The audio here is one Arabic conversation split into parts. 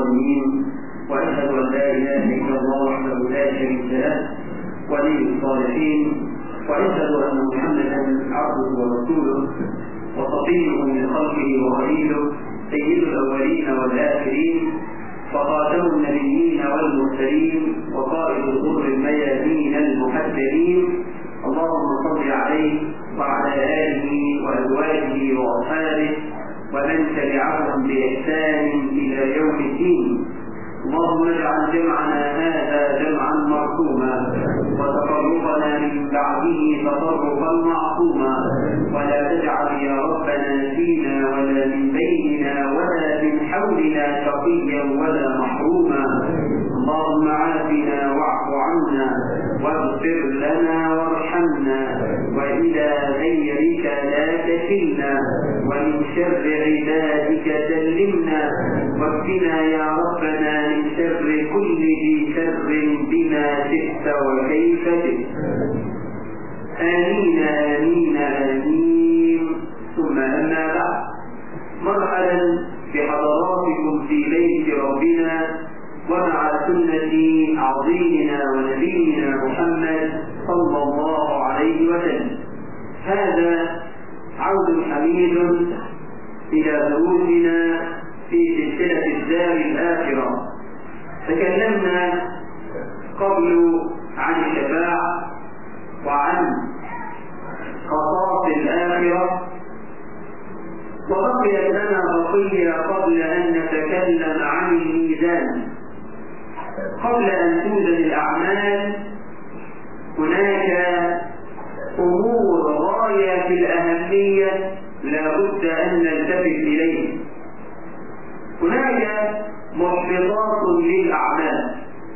الظالمين، وأشهد أن لا إله إلا الله وحده لا شريك له ولي الصالحين، وأشهد أن محمدا عبده ورسوله وصفيه من خلقه وخليله، سيد الأولين والآخرين، وخاتم النبيين والمرسلين، وقائد الغر الميامين المحجلين. اللهم صل عليه وعلى آله وأزواجه وأصحابه ومن تبعهم بإحسان إلى يوم الدين. اللهم اجعل جمعنا هذا جمعا مرحوما، وتفرقنا من بعده تفرقا معصوما، ولا تجعل يا ربنا فينا ولا من بيننا ولا من حولنا شقيا ولا محروما. اللهم عافنا واعف عنا واغفر لنا وارحمنا، وإلى غيرك لا تكلنا، ومن شر عبادك سلمنا، واكفنا يا ربنا من شر كل ذي شر بما شئت وكيف شئت. آمين آمين آمين. ثم أما بعد، مرحبا بحضراتكم في بيت ربنا ومع سنة عظيمنا ونبينا محمد صلى الله عليه وسلم. هذا عود حميد إلى دروسنا في سلسلة الدار الآخرة. تكلمنا قبل عن الشفاعة وعن خصائص الآخرة، وبقي لنا بقية قبل أن نتكلم عن الميزان. قبل أن توزن الأعمال هناك أمور غاية في الأهمية لا بد أن نلتفت إليه. هناك محبطات للأعمال،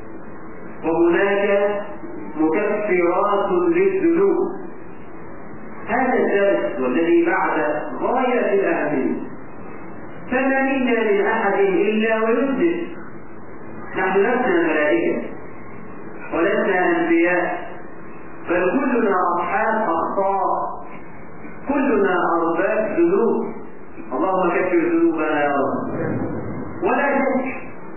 وهناك مكفرات للذنوب. هذا الدرس والذي بعد غاية الأهمية، فما منا من أحد إلا ويذنب. نحن لسنا ملائكة ولسنا أنبياء، بل كلنا أصحاب أخطاء، كلنا أرباب ذنوب. اللهم كفر ذنوبنا يا رب. ولا شك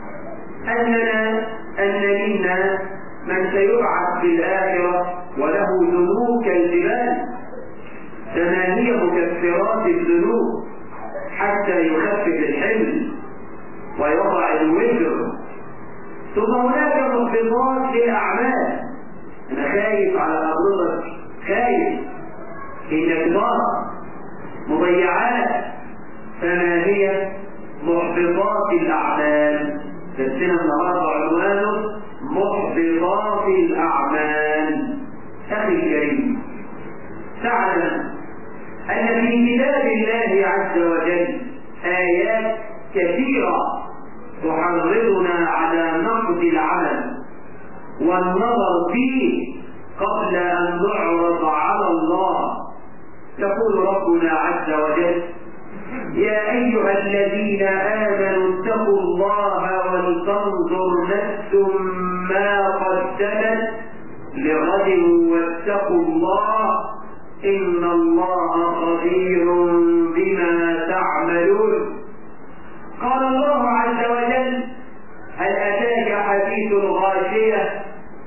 أن منا من سيبعث في الآخرة وله ذنوب كالجبال، فما هي مكفرات الذنوب حتى يخفف الحمل ويضع الوزر. ثم هناك محبطات للأعمال. أنا خايف على حضرتك، خايف إنك ضار مضيعات. فما هي محبطات الأعمال؟ درسنا النهارده عنوانه محبطات الأعمال. أخي الكريم، تعلم أن في كتاب الله عز وجل آيات كثيرة تحرضنا على نقد العمل والنظر فيه قبل أن نعرض على الله. يقول ربنا عز وجل: يا أيها الذين آمنوا اتقوا الله ولتنظر نفس ما قدمت لغد واتقوا الله إن الله خبير بما تعملون. قال الله عز وجل: هل أتاك حديث الغاشية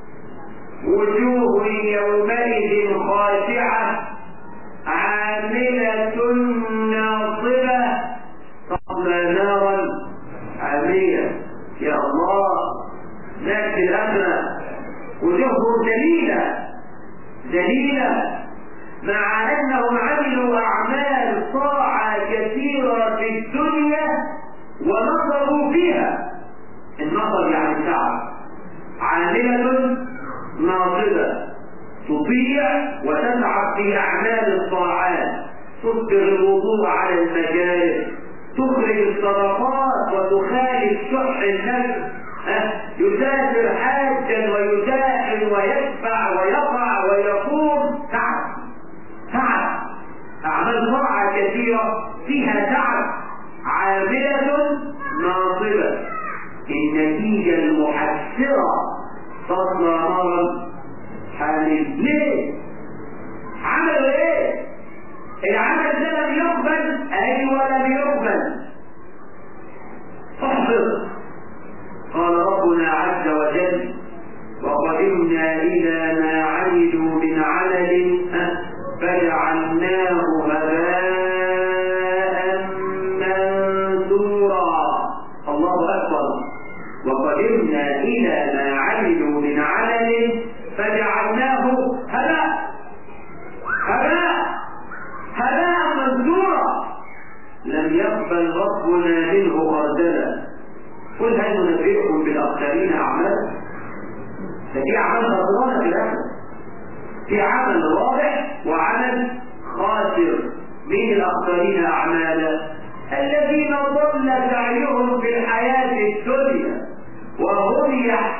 وجوه يومئذ خاشعة عاملة ناصبة تصلى نارا حامية. يا الله، ناس في الآخرة وجوههم ذليلة مع أنهم عملوا أعمال طاعة كثيرة في الدنيا ونصروا فيها. النصر يعني التعب. عاملة ناصبة تطيع وتتعب في أعمال الطاعات، تصبغ الوضوء على المجالس، تخرج الصدقات وتخالف شح النفس، يسافر حاجا ويزاحم ويدفع ويقع ويقوم. تعب أعمال طاعة كثيرة فيها تعب. عاملة ناصبة، النتيجة المحسرة تصلى نارا حامية. ليه؟ عملوا ايه؟ العمل ده لم يقبل. ايوه لم يقبل. احبط وقدمنا إلى ما عملوا من عمل فجعلناه هباء منثورا لم يقبل ربنا منه خردلا. قل هل ننبئكم بالأخسرين أعمالا؟ ففي أعمال خسرانة في الآخرة، في عمل رابح وعمل خاسر. من الأخسرين أعمالا؟ الذين ضل سعيهم في الحياة الدنيا وهم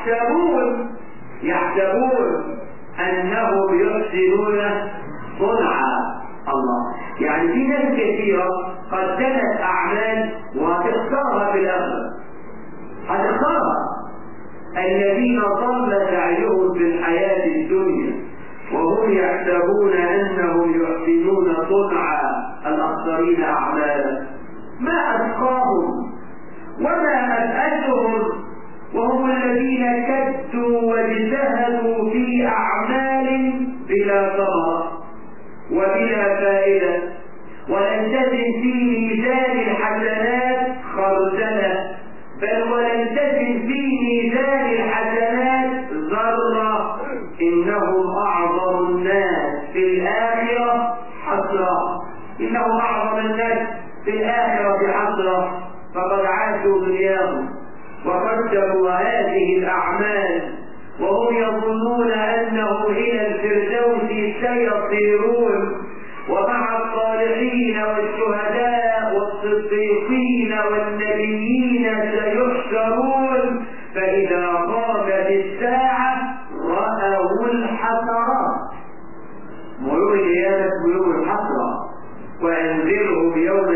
يحسبون أنهم يحسنون صنعا. الله، يعني في ناس كثيرة قدمت أعمال وهتخسرها في الآخرة، هتخسرها. الذين ضل سعيهم في الحياة الدنيا وهم يحسبون أنهم يحسنون صنعا. الأخسرين أعمالا ما أتقاهم وما أبأسهم وهم الذين كدوا واجتهدوا في أعمال بلا ثمرة وبلا فائدة، ولن تجد في ميزان الحسنات خردلة، بل ولن تجد في ميزان الحسنات ذرة. إنهم أعظم الناس في الآخرة حسرة، إنهم أعظم الناس في الآخرة حسرة، فقد عاشوا دنياهم وقدموا هذه الأعمال وهم يظنون أنهم إلى الفردوس سيصيرون، ومع الصالحين والشهداء والصديقين والنبيين سيحشرون، فإذا قامت الساعة رأوا الحسرات. مرور القيامة مرور الحسرة، وأنذرهم يوم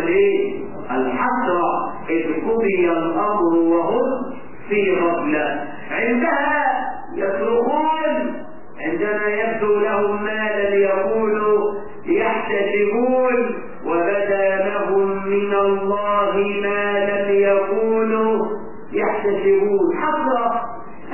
الحسرة إذ قضي الأمر وهم في غفلة. عندها يصرخون عندما يبدو لهم ما لم يكونوا يحتسبون، وبدا لهم من الله ما لم يكونوا يحتسبون. حسرة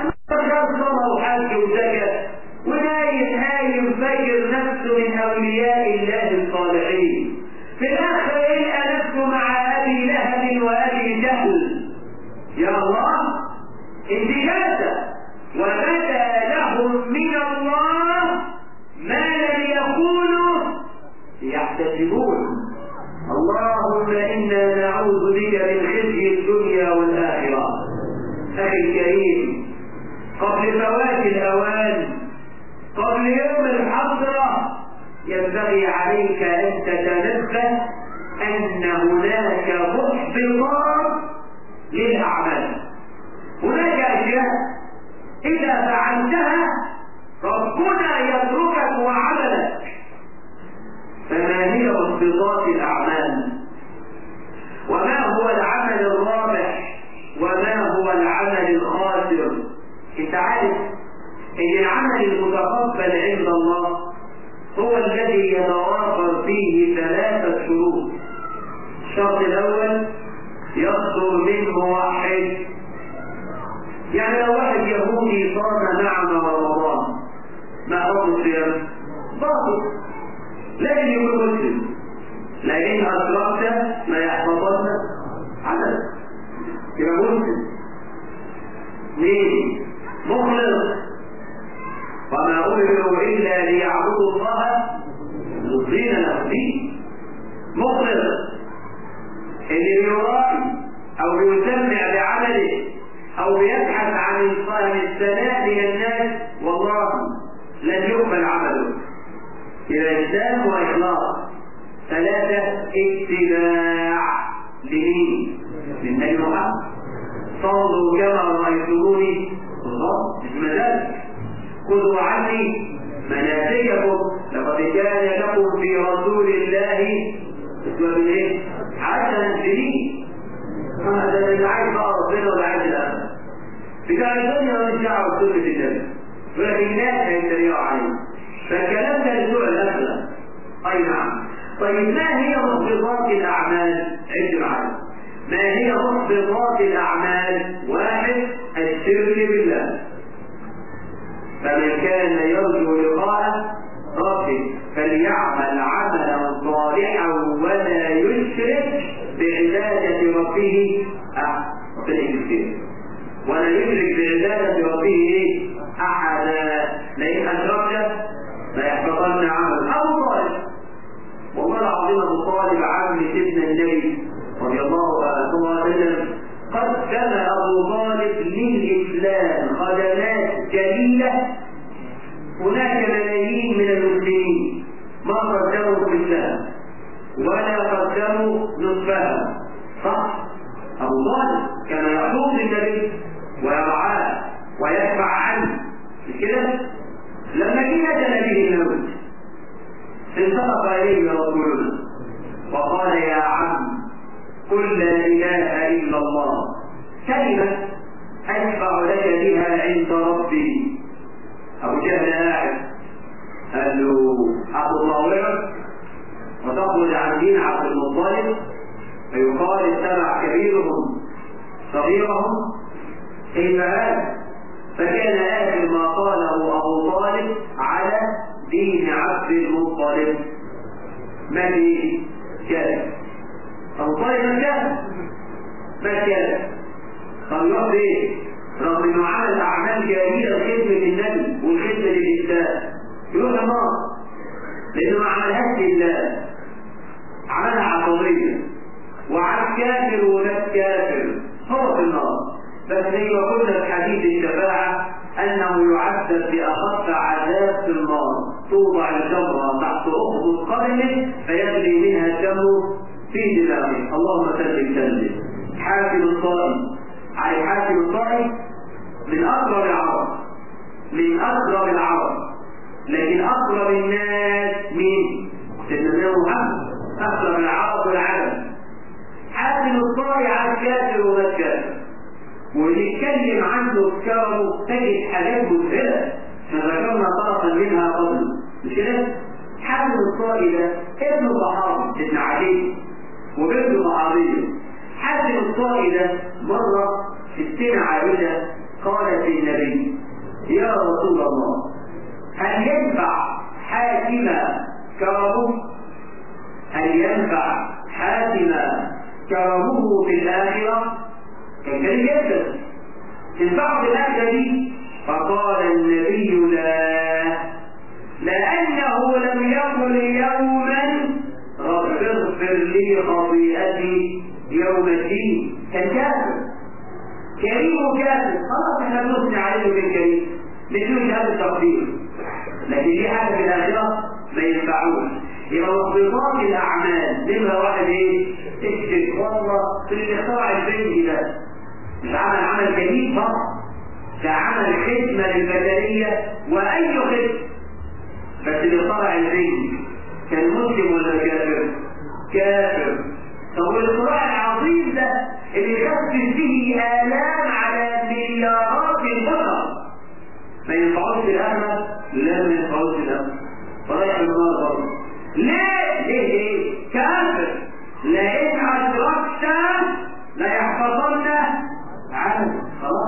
أما حاج وزكى ونايم فاكر نفسه من أولياء الله الصالحين، في الآخر يلقى نفسه مع أبي لهب وأبي جهل. يا الله، انتكاسة. وبدا لهم من الله ما لم يكونوا يحتسبون. اللهم إنا نعوذ بك من خزي الدنيا والآخرة. أخي الكريم، قبل فوات الأوان، قبل يوم الحسرة، ينبغي عليك أن تتنبه أن هناك محبطات للأعمال. هناك أشياء إذا فعلتها ربنا يتركك وعملك. فما هي محبطات الأعمال؟ وما هو العمل الرابح؟ وما هو العمل الخاسر؟ انت عارف ان العمل المتقبل عند الله هو الذي يتوافر فيه 3 شروط. الشرط الأول يصدر منه واحد، يعني لو واحد يهودي صام معنا رمضان ما حكم الصيام؟ باطل، لكن يكون مسلم، لكن أشركت ما يحفظن عمل يبقى مسلم. مين؟ مخلص. وما أمروا إلا ليعبدوا الله مخلصين له الدين. مخلص اللي بيراعي أو بيسمع بعمله أو بيبحث عن الثناء من الناس، والله لن يقبل عمله. إلى إسلام وإخلاص. 3 اتباع لمين؟ للنبي محمد. صلوا كما رأيتموني الله اسم ذلك. خذوا عني مناسككم لقد كان لكم في رسول الله اسوة حسنة لي. هذا اللي عايز بقى ربنا ولا عايز الآخرة بتاع الدنيا ومن شعر سنة النبي، ولكن الناس هيتريقوا عليه. فالكلام ده لسوء الآخرة. أي نعم. طيب ما هي محبطات الأعمال؟ عد معايا. ما هي محبطات الأعمال؟ 1 الشرك بالله. فمن كان يرجو لقاء ربه فليعمل عملا صالحا ولا يشرك بعبادة ربه أحد. ولا يشرك بعبادة ربه أحدا لئن أشركت ليحبطن عمله. أبو طالب، والله العظيم أبو طالب عم سيدنا النبي رضي الله عنه وسلم، قدم أبو طالب للإسلام خدمات جليلة هناك ملايين من المسلمين ما قدموا الإسلام ولا قدموا نصفها. صح؟ أبو طالب كان يحوط النبي ويرعاه ويدفع عنه، مش كده؟ لما جاء به الموت انطلق إليه رسولنا وقال يا عم قل لا إله إلا الله كلمة أشفع لك بها عند ربي. أبو جهل قاعد قال له أتطاوعك وتخرج عن دين عبد المطلب فيقال اتبع كبيرهم صغيرهم؟ كيف هذا؟ فكان آخر ما قاله أبو طالب على دين عبد المطلب. ما دين؟ كذب. أبو طالب ما كذب؟ ما كذب. طب يقول ايه؟ رغم انه عمل اعمال جميله لخدمه النبي والخدمه للاسلام يروح النار لانه ما عملهاش لله، عملها عصبيه وعلى كافر وناس كافر هو في النار. بس زي ما قلنا في حديث الشفاعه انه يعذب باخف عذاب في النار، توضع الجمره تحت اخذ قدمه فيجري منها الدم في دماغه. اللهم سلم. حاتم الطائي، علي حاتم الطائي من أقرب العرب، من أقرب العرب، لكن أقرب الناس مين؟ سيدنا محمد، أقرب العرب والعالم. حاتم الطائي على الكافر وما الكافر، ونتكلم عنه بكرمه تجد حاجات مذهلة ذكرنا طرفا منها قبل، مش كده؟ حاتم الطائي ده ابن صحابي ابن علي وبنت صحابيه. حاتم الطائي ده مرة في السنة عائشة قالت للنبي يا رسول الله هل ينفع حاتم كرمه؟ هل ينفع حاتم كرمه في الآخرة؟ كان كريم جدا، تنفعه في الآخرة دي؟ فقال النبي لا، لأنه لم يقل يوما رب اغفر لي خطيئتي يوم الدين. كان كافر كريم وكافر، خلاص احنا بنثني عليه بالكريم بدون هذا التقدير، لكن دي حاجه في الاخره ما ينفعوش. يبقى محبطات الاعمال نمره واحد ايه؟ الشرك. والله في اللي اخترع البنج ده مش عمل جميل فقط، ده عمل خدمه للبشريه واي خدمه. بس اللي اخترع البنج كان مسلم ولا كافر؟ كافر. طب والاختراع العظيم ده اللي يخفف به آلام على مليارات البشر ما ينفعوش في الأمل؟ لا ما ينفعوش في الأمل، ورايح النار برضه. ليه؟ كافر. لئن أشركت ليحبطن عنك.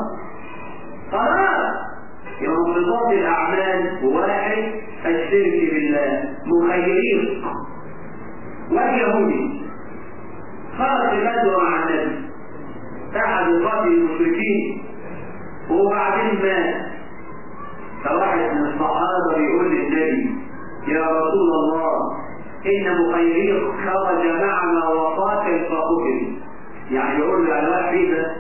خلاص يوم انضباط الأعمال واحد الشرك بالله. مخيرين واليهودي خرج بدر مع النبي أحد قاتل المشركين وبعدين مات، فواحد من الصحابة بيقول للنبي يا رسول الله إن مخيرين خرج معنا وقاتل فقتل. يعني يقول له على واحد كده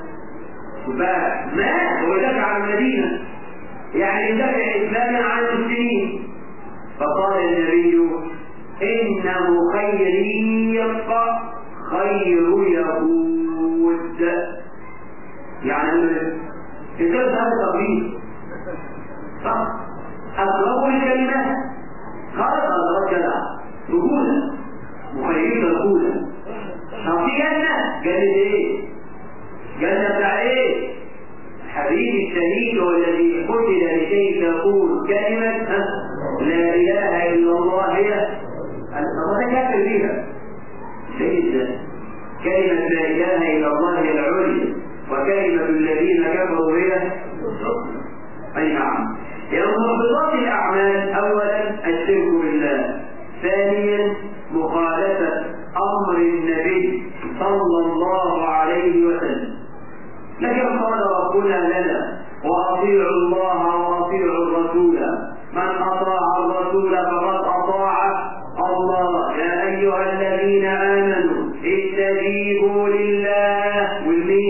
مات ودافع عن المدينة، يعني دافع إسلامي عن المسلمين. فقال النبي إن مخيرين خير يهود. يعني الكلام هذا تقليد صح؟ أطلقوا الكلمات خلاص أطلق كذا رجولة مخيرين رجولة. طب في جنة؟ جنة إيه؟ جنة بتاع إيه؟ حبيب الشهيد والذي قتل لكي تقول كلمة لا إله إلا الله هي الله كافر بها. شهيد كلمة لا إله إلا الله هي العليا وكلمة الذين كفروا هي أي نعم. يوم محبطات الأعمال أولا الشرك بالله، ثانيا مخالفة أمر النبي صلى الله عليه وسلم. لكن قال ربنا لنا وأطيعوا الله وأطيعوا الرسول، من أطاع الرسول فقد أطاع الله. يا أيها الذين آمنوا استجيبوا لله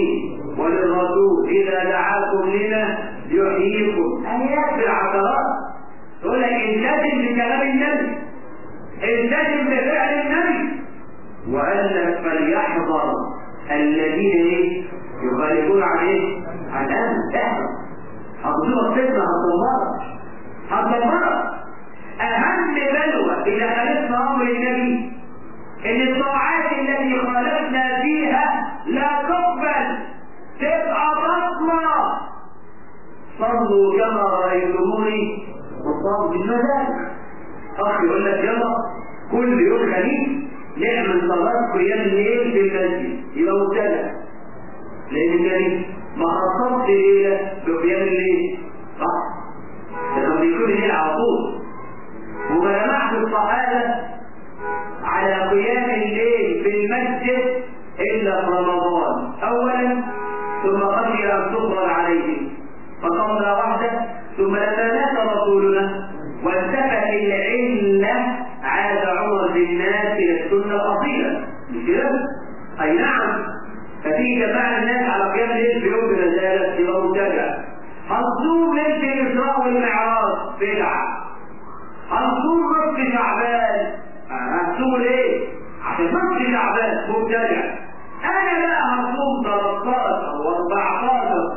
وللرسول إذا دعاكم لما يحييكم. آيات بالعشرات تقول لك التزم بكلام النبي، التزم بفعل النبي. وقال لك فليحذر الذين يخالفون عن الأمر. احذر، هتصيبك فتنة هتدمرك. أهم بلوى إذا خالفنا أمر النبي إن الطاعات التي خالفنا فيها لا تقبل، تبقى بطلة. صلوا كما رأيتموني وصلوا بالمزاج. أخي يقول لك يلا كل يوم خميس نعمل صلاة قيام الليل في المسجد، يبقى مبتدأ، لأن النبي ما خصصش ليلة بقيام الليل، صح؟ لكن بيكون الليل على طول. وما جمعت الصحابة على قيام الليل في المسجد إلا في رمضان أولا، ثم خشي أن تفرض عليهم فصلى وحده، ثم لما مات رسولنا وانتفت العلة عاد عمر بالناس إلى السنة الأصيلة، مش كده؟ أي نعم. ففي جماعة الناس على قيام الليل في يوم الرسالة يبقى مبتدع. هنصوم ليلة الإسراء والمعراج بدعة. هنصوم نصف شعبان، هنصوم ليه؟ عشان نصف شعبان مبتدع. أنا بقى هنصوم 13 و14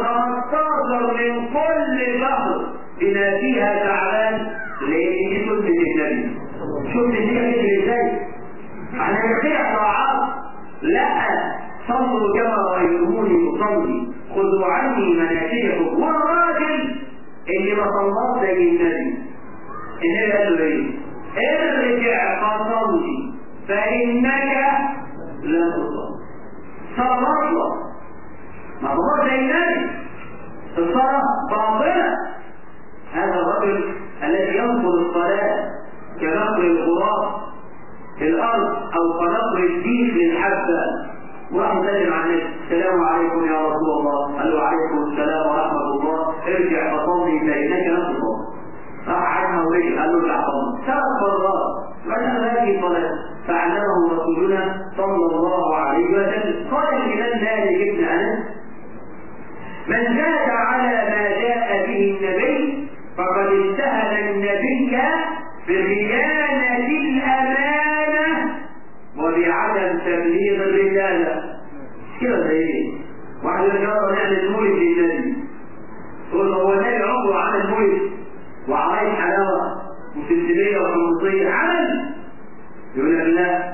و15 من كل شهر بما فيها شعبان، لأن دي سنة النبي. شفت دي كده ازاي؟ احنا نخترع طاعات؟ لا، صلوا كما رأيتموني أصلي، خذوا عني مناسككم. والراجل اللي ما صلاش زي النبي قال له ايه؟ ارجع فصلي فإنك لن تصلي. صلى الله ما صلاش زي النبي، الصلاة باطلة. هذا الرجل الذي ينقض الصلاة كنقر الغراب في الأرض أو كنقر الديك للحبة، وراح يسلم على النبي: السلام عليكم يا رسول الله. قال له: عليكم السلام ورحمة الله، ارجع فصلي فإنك لن تصلي. راح عنها ورجع قال له: ارجع صلي 3 مرات وأنا هذه صلاة. فعلمه رسولنا صلى الله عليه وسلم. قال الإمام مالك بن أنس: من زاد على ما جاء به النبي فقد اتهم النبي بخيانة الأمانة وبعدم تبليغ الرسالة. كده زي ايه؟ واحد يقول نعمل مولد للنبي، يقول هو النبي عمره عمل مولد وعمل حلاوة وسلسلية وحمصية؟ عمل؟ يقول لك لا.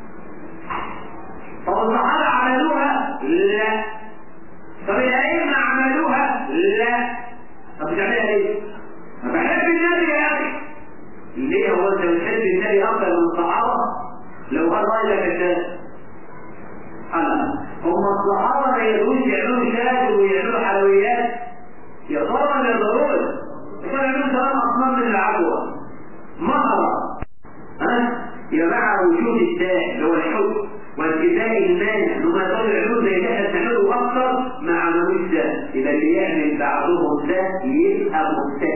طب الصحابة عملوها؟ لا. طب الأئمة عملوها؟ لا. طب بتعملها ليه؟ ما بحب النبي يا أخي. ليه؟ هو أنت بتحب النبي أكثر من الصحابة؟ لو قال رأيك كذاب. هم الصحابة ما يقدروش يعملوا شاي ويعملوا حلويات؟ يا ترى ما يقدروش؟ كانوا يعملوا كلام أصنام من العدوى مهرة. يا مع وجود الداء اللي هو الحب وانتفاء المانع، انهم يقدروا يعملوا زي اللي احنا بنعمله اكثر ما عملوش ده. يبقى اللي يعمل بعضهم ده يبقى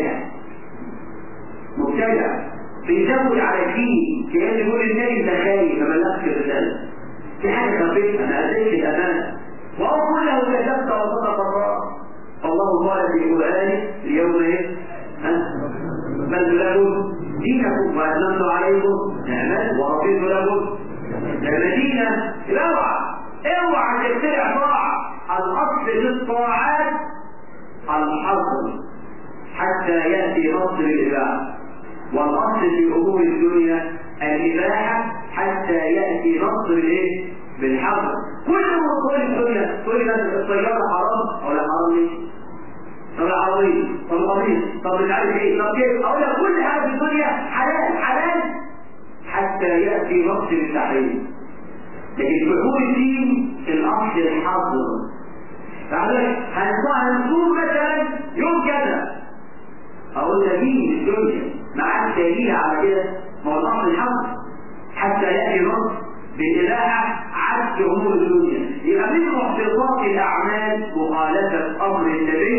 مبتدع بيزود على الدين، كأن يقول النبي انت خايف ما بلغش الرسالة، في حاجة خفيفة ما أديتش الأمانة، وهو كله كذبت وصدق الله. فالله قال في قرآنه: اليوم ايه؟ بل لكم دينكم وأتممت عليكم نعمتي ورضيت لكم المدينة. اوعى تخترع طاعة. الأصل في الطاعات الحظر حتى يأتي نص الإباحة، والأصل في أمور الدنيا الإباحة حتى يأتي نص بالحظر. كل أمور الدنيا تقول لي الطيارة حرام أو لا حرام ليه؟ طب العربية، طب القميص، طب مش عارف ايه، طب كيف؟ أقول لك كل حاجة في الدنيا حلال حتى يأتي نص التحريم. لكن في أمور الدين الأصل الحظر. فعلك هنصوم مثلا يوم كذا، أقول لك دين الدنيا ما عادش دليل على كده، ما هو الأصل الحظر حتى يأتي نص بالإباحة عكس أمور الدنيا. يبقى من محبطات الأعمال مخالفة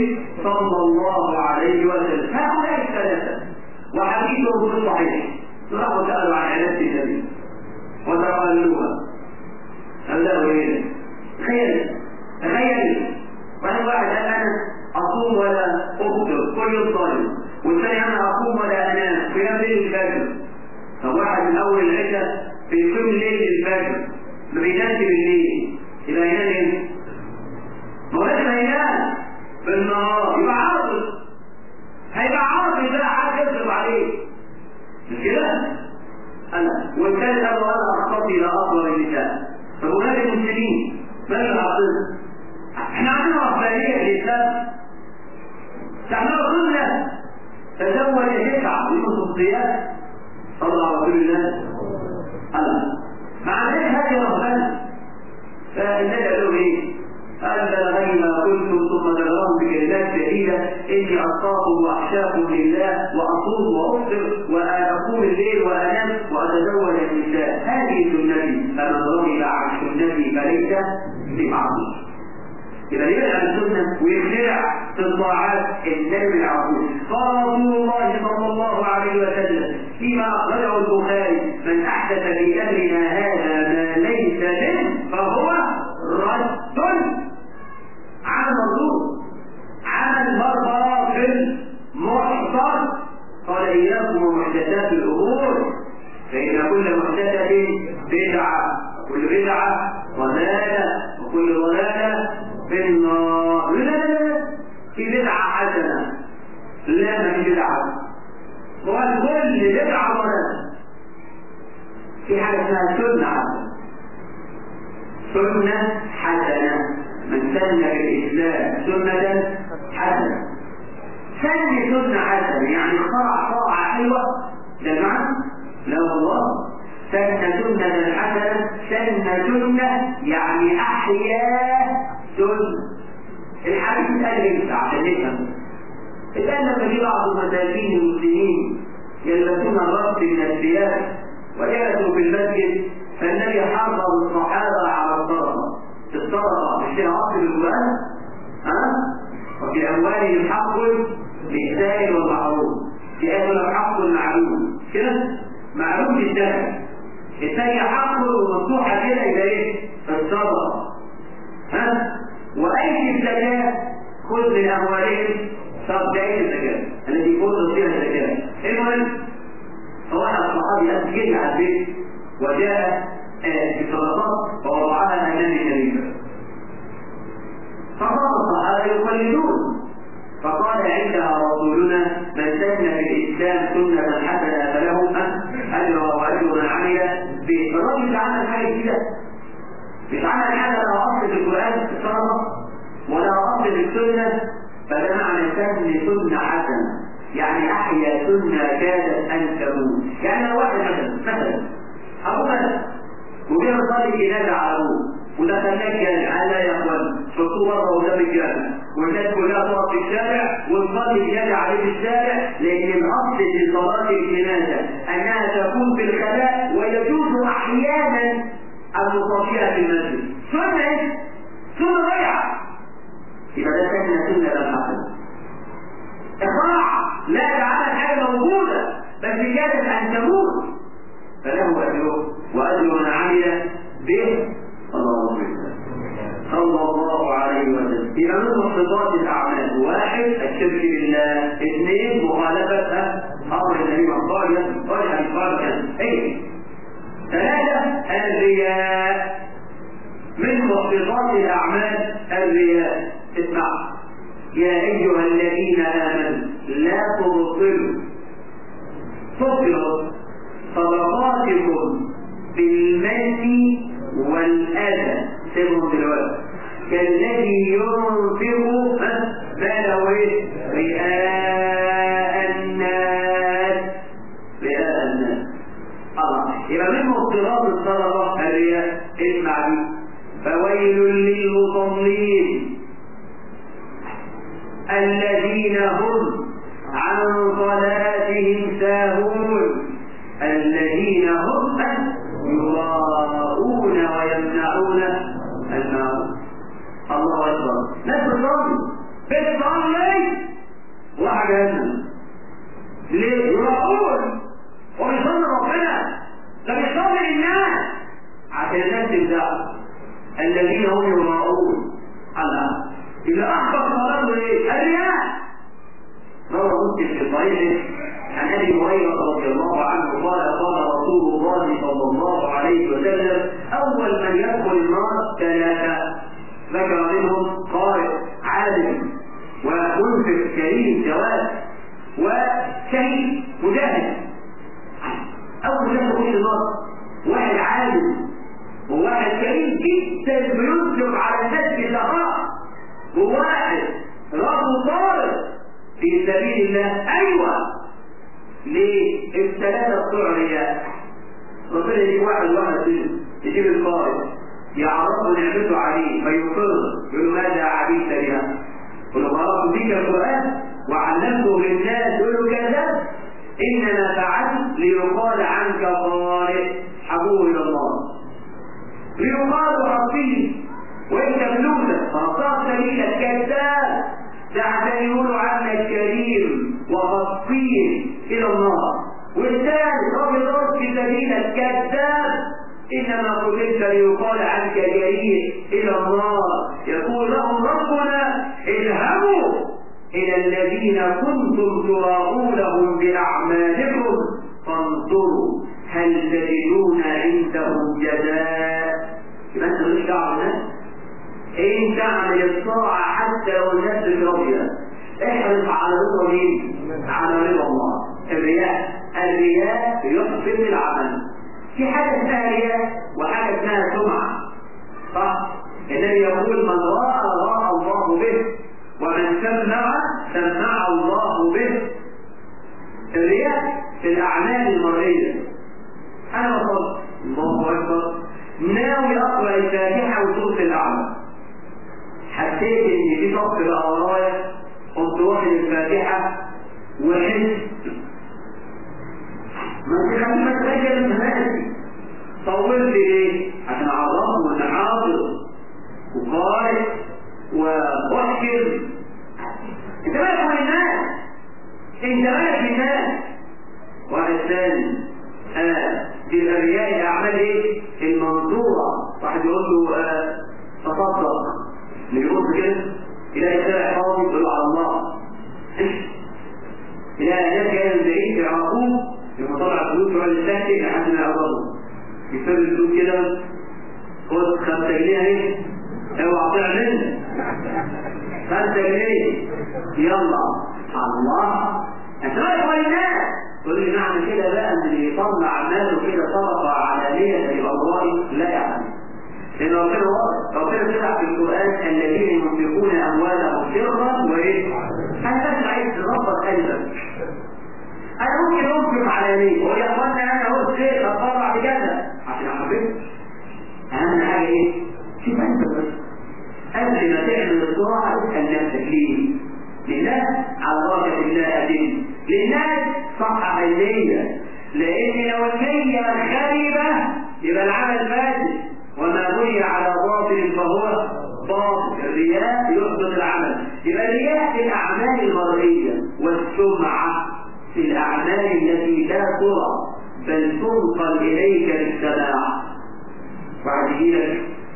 صلى الله عليه وسلم. هؤلاء الثلاثة وحديثهم في الصحيح راحوا سألوا عن علاج النبي وتقالوها. أبدأوا إيه؟ تخيل واحد قال أنا أصوم ولا أفطر كل يوم صايم، والثاني أنا أقوم ولا أنام قيام ليل الفجر. طب واحد من أول العشاء بيقوم ليل الفجر ما بينامش بالليل، يبقى ينام إيه؟ ما هو لازم ينام بالنهار، يبقى عاطل، هيبقى عاطل بقى حد يصرف عليه، مش كده؟ أنا والثالث قالوا أنا أخطي إلى أفضل النساء. طب ولاد المسلمين ماذا عاطل؟ احنا عندنا رهبانية في الإسلام، احنا قلنا تزوج 9 يوسف الصيام صلى على رسول الله. مع ذلك هذه رهبانة. فالنبي قال له ايه؟ قال بلغني ما كنتم ثم بلغهم بكلمات شديدة اني اخافكم واخشاكم لله واصوم وافطر واقوم الليل وانام واتزوج النساء. هذه سنتي، فمن رغب عن سنتي فليس بمعصوم. يبقى يرجع السنة ويرجع في الطاعات النبي العظيم. قال رسول الله صلى الله عليه وسلم فيما أخرجه البخاري: من أحدث في أمرنا هذا ما ليس منه فهو رد. عمل مردود، عمل باطل محصر. قال إياكم ومحدثات الأمور فإن كل محدثة بدعة وكل بدعة ضلالة وكل ضلالة في النار. لا في بدعة حسنة، لا ما في بدعة، وكل بدعة ضلالة. في حاجة اسمها سنة حسنة. سنة حسنة، من سن في الإسلام سنة حسنة. سنة حسنة يعني اخترع طاعة حلوة، ده المعنى؟ لا والله، سنة حسنة، سنة يعني أحيا سنة. الحديث قال لي عشان نفهم. الآن لما في بعض المساكين المسلمين يلبسون الربط من الثياب وجلسوا في المسجد، فالنبي حرض الصحابة على الصدقة مش فيها أصل القرآن؟ وفي أموالهم حق للسائل والمحروم، في أموالهم حق معلوم كده، معلوم للسائل. الثاني حق ومفتوحة كده يبقى إيه؟ الصدقة. وأي الزكاة خذ من أموالهم صدقين الزكاة التي فرض فيها الزكاة. المهم هو الصحابي أسجل على البيت وجاء بصدقات ووضعها أمام النبي، فقام الصحابة يقلدون، فقال عندها رسولنا: من سن في الإسلام سنة حسنة فله أجر وأجر من عمل به. الراجل عمل حاجة كده، مش عمل حاجة لا أصل في القرآن الصدقة ولا أصل في السنة، فده معنى سنة حسنة، يعني أحيا سنة كادت أن تموت. يعني لو واحد مثلا أبو مثلا وجاء صادق ينادى على أبوه ودخلناك جامع، لا يا اخوان شفتوه بره قدام الجامع والناس كلها تقف في الشارع والصلي ينادى عليه في الشارع، لأن الأصل في صلاة الجنازة أنها تكون في الخلاء ويجوز أحيانا أن نصليها في المسجد. سنة ضيعة، يبقى ده سنة حسنة. إخراع لا تعالى حاجة موجودة بس كانت أن تموت، فله أجره وأجر من عمل به صلى الله عليه وسلم. يبقى من مخططات الأعمال: 1 الشرك بالله، 2 مخالفة أمر النبي صلى الله عليه وسلم، 3 الرياء. من مخططات الأعمال الرياء. اسمع: يا أيها الذين آمنوا لا تبطلوا صدقاتكم بالمن والأذى، سيبهم دلوقتي، كالذي ينفق ماله رئاء الناس. الله. يبقى من مبطلات الصدقة الرياء. اسمع دي: فويل للمصلين الذين هم عن صلاتهم ساهون، الذين هم يراءون ويمنعون الماعون. الله أكبر. ناس بتصلي جهنم. ليه؟ يراؤون وبيصلي ربنا، ده بيصلي للناس عشان الناس تبدأ الذين هم يراؤون. الله إذا أحبط صلاته إيه؟ الرياء. روى مسلم في صحيحه عن أبي هريرة رضي الله عنه قال قال رسول الله صلى الله عليه وسلم أول من يدخل النار ثلاثة، ذكر منهم قارئ عالم ومنفق كريم جواد وشهيد مجاهد. أول من يدخل النار واحد عالم وواحد كريم جدا بينفق على الناس بالنهار، وواحد رجل طارق في سبيل الله. أيوة، ليه؟ الثلاثة بتوع رياء. ربنا يجيب واحد يجيب القارئ يعرفه نعمته عليه فيقر، يقول ماذا عبيت بها؟ يقول قرأت بك القرآن وعلمته للناس، يقول له كذا إنما فعلت ليقال عنك قارئ حبوه إلى الله، ليقال حفيظ وانت فلوسك فاصاب سبيلك كذاب، ده عشان يقولوا عنك كريم وفصيل الى النار. والثاني راجل في سبيلك كذاب، انما قتلت ليقال عنك جريء الى النار. يقول لهم ربنا اذهبوا الى الذين كنتم تراؤونهم باعمالكم فانظروا هل تجدون عندهم جزاء. يبقى انت مالكش دعوه بالناس، ان تعمل الطاعه حتى لو الناس مش راضيه، احرص على رضا مين؟ على رضا الله. الرياء يحبط العمل. في حاجه اسمها رياء وحاجه اسمها سمعه، صح؟ النبي يقول من راى الله به ومن سمع الله به. الرياء في الاعمال المرئيه. انا وصلت الله اكبر ناوي اقرا الفاتحه وسوره الاعلى، حسيت ان في صف بقى ورايا، قمت واخد الفاتحه وحس ما تخيل المناسك. طولت ليه؟ عشان اعرفه ان حاضر وقارئ وبحكم. انت مالك من الناس، انت مالك من الناس. واحد ثاني في الرياء الاعمال ايه؟ المنظوره. واحد يقول له تصدق، اللي يقول كده يلاقي شارع فاضي يقول على الله، يلاقي ناس جايه من بعيد يعرفوه يقوم طلع فلوس يقعد يستهتك لحد ما يعرضه، يسر الفلوس كده خد 5 جنيه اهي، اوعى تضيع منك 5 جنيه يلا الله. انت رايح ولا الناس تقول لي معنى كده بقى ان اللي يطلع ماله كده صدقه علانيه يبقى الله؟ لا يعني، لأن ربنا طلع في القرآن الذين ينفقون أموالهم سرا وإيه؟ أنا بس عايز تظبط قلبك. أنا ممكن أنفق علانية ويا أخوانا أنا أقول شيء أطلع بكذا عشان أحبك. أهم حاجة إيه؟ شوف أنت بس قبل ما تعمل الطاعة اسأل نفسك ليه؟ للناس على بركة الله أدين، للناس صح النية، لأن لو النية خربة يبقى العمل فاسد، وما بني على باطل فهو باطل. الرياء يحبط العمل. يبقى الرياء في الأعمال المرئية، والسمعة في الأعمال التي لا ترى بل تنقل إليك للسماع. بعد كده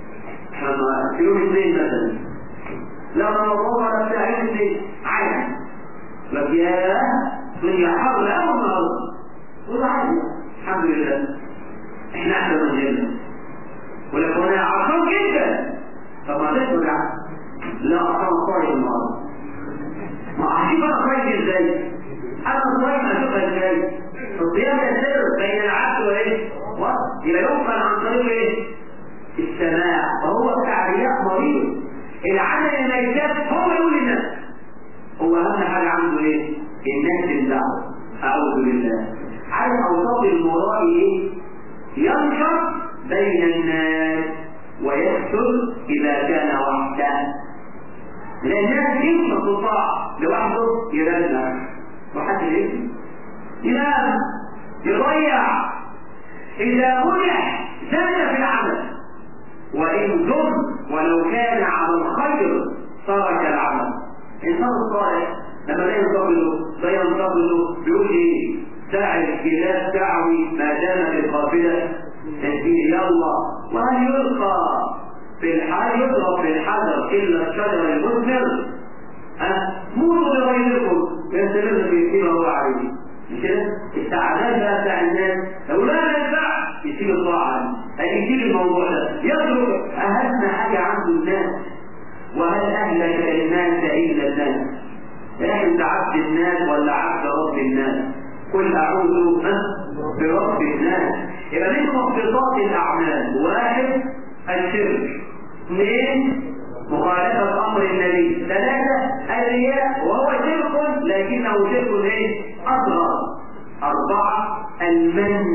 في يوم اثنين مثلا لما رمضان بتاعين اثنين عادي، لك يا من حر أول النهارده وده عادي الحمد لله، احنا أحسن من غيرنا، ولكن انا عصام جدا. طب ما تسمع لا عصام صايم النهارده، ما اعرفش انا صايم ازاي، انا صايم اشوفها ازاي. الصيام يسير بين العبد وايه؟ يبقى يمكن عن طريق ايه؟ السماع. فهو بتاع رياء مريض. العمل الميتات هو يقول للناس، هو اهم حاجه عنده ايه؟ الناس تندعه. اعوذ بالله. عارف اوصاف المرائي ايه؟ ينشر بين الناس ويكثر إذا كان وحده. لأن الناس يمشي الطاعة لوحده يرنى وحد الاسم ينام يضيع. إذا منح زاد في العمل، وإن ضر ولو كان على الخير ترك العمل. الإنسان الصالح لما لا ينتقده بيقول ايه؟ ساعد الكلاب تعوي ما دام في القافله تسير يلا، وهل يلقى في الحال يضرب في الحجر الا الشجر المثمر؟ موتوا لغيركم يستمر في يسير الله عليه. مش كده؟ السعادات بقى بتاع الناس لو لا ينفع يسيب الطاعه، هيسيب الموضوع ده، يترك اهم حاجه عنده الناس. وهل اهلك الناس الا الناس؟ انت عبد الناس ولا عبد رب الناس؟ قل اعوذ برب الناس. يبقى من مخططات الاعمال: واحد الشرك، اثنين مخالفه امر النبي، ثلاثه الرياء وهو شرك لكنه شرك اصغر، اربعه المن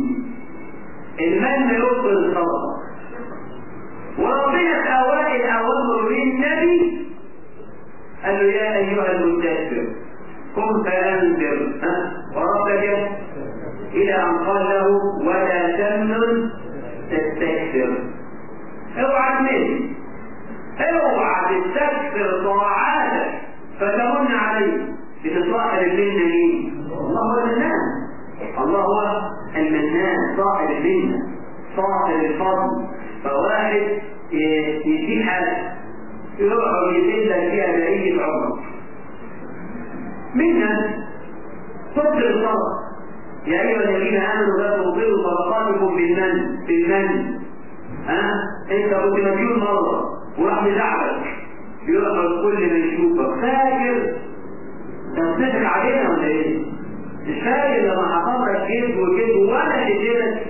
يبطل الصدقه. وربنا في اوائل اوامر للنبي قال له يا ايها المدثر قم فانذر وربك الى ان قال له ولا تمنن تستكثر. اوعى تمن، اوعى تستكثر طاعاتك فتمن عليه. بتصاحب المنه مين؟ الله هو المنان، الله هو المنان صاحب المنه صاحب الفضل. فواحد يجيب حاجه يروح ويدلك فيها بقيه عمرك. منها تبطل الصدقه: يا ايها الذين امنوا لا تبطلوا صدقاتكم بالمن. انت كنت مديون مره وراح مزعلك يقعد كل ما يشوفك فاكر تنصفك علينا ولا ايه؟ مش فاكر لما حصل لك كذب وكذب ولا كذبك؟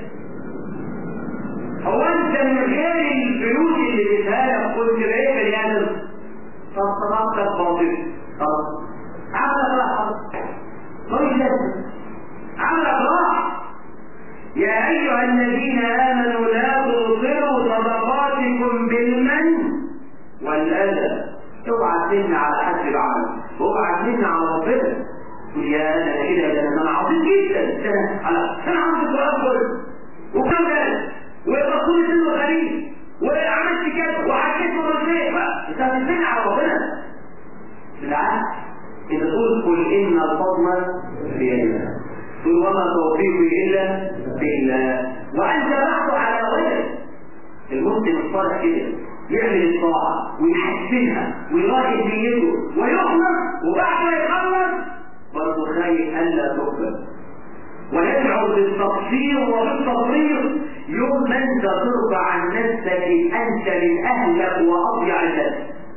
هو انت من غير الفلوس اللي بيديها لك كنت بعيد بني ادم؟ فصدقتك باطل. عملك راحه طيب لازم عملك راحه. يا ايها الذين امنوا لا تبطلوا صدقاتكم بالمن والاذى. اوعى تمن على حد العمل، اوعى تمن على ربنا. يا انا كده ده انا عظيم جدا، انا عملت القران كله وكمل والرسول سنه غريب وعملت كده وحكيت مرتين، انت هتمن على ربنا. بالعكس انت تقول قل ان الفضل بيد الله، قل وما توفيقي الا بالله، وانت بعد على وجهك. المسلم الصالح كده يعمل الطاعه ويحسنها ويراقب نيته ويخلص، وبعد ما يخلص برضه خايف الا تقبل ويشعر بالتقصير وبالتفريط. يوم ما انت ترضى عن نفسك انت من اهلك واضيع الناس.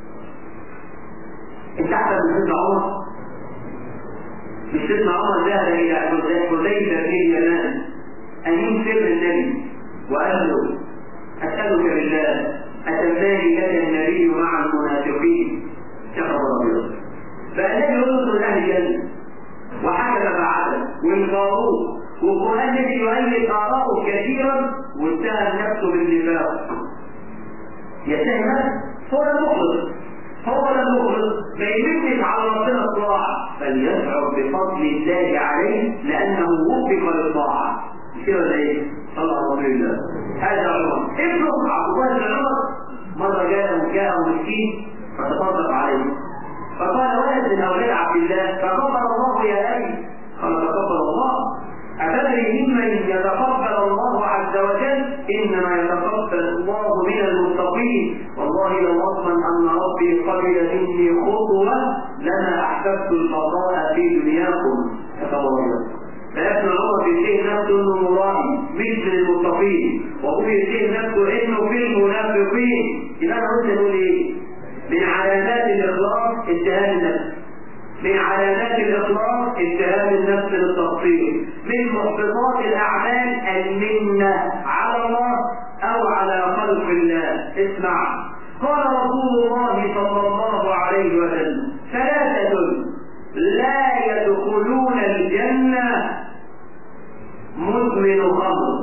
انت احسن من سيدنا عمر. مش سيدنا عمر ذهب الى حذيفه في اليمن امين سر النبي وقال له اسالك بالله اتمنى لك النبي مع المنافقين؟ شكر الله. فالنبي يرسل اهل الجنه وحكم بعدل والفاروق، والقران الذي يؤيد اراءه كثيرا واتهم نفسه بالنفاق. يتهم هو المخلص ما يمنش على ربنا الطاعه، فليشعر بفضل الله عليه لانه وفق للطاعه. مش كده ولا ايه؟ صلى الله عليه وسلم. هذا عمر ابن عبد الله بن عمر مره جاءه مسكين فتصدق عليه، فقال ولد من اولاد عبد الله فغفر الله يا ابي. قال تقبل الله. أتدري ممن يتقبل الله عز وجل؟ إنما يتقبل الله من المتقين. والله لو أضمن أن ربي قبل مني خطوة لما أحببت الفضاء في دنياكم. تقبل. فابن عمر بيشيء نفسه انه مرائي مش من المتقين، وهو بيشيء نفسه انه في المنافقين. يبقى انا قلت نقول ايه؟ من علامات الاخلاص اتهام النفس، من علامات الاخلاص اتهام النفس للتقصير، من محبطات الاعمال المنه على الله او على خلق الله. اسمع، قال رسول الله صلى الله عليه وسلم: ثلاثه لا يدخلون الجنه: مدمن خمر